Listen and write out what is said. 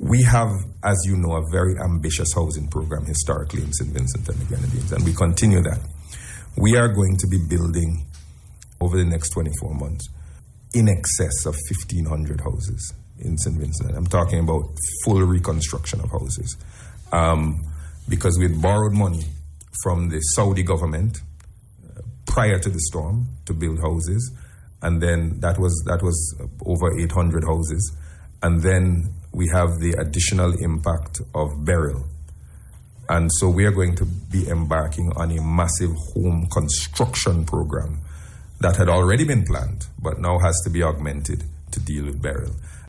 We have, as you know, a very ambitious housing program historically in St. Vincent and the Grenadines, and we continue that. We are going to be building, over the next 24 months, in excess of 1,500 houses in St. Vincent. I'm talking about full reconstruction of houses. Because we had borrowed money from the Saudi government prior to the storm to build houses, and then that was over 800 houses. And then we have the additional impact of Beryl. And so we are going to be embarking on a massive home construction program that had already been planned, but now has to be augmented to deal with Beryl.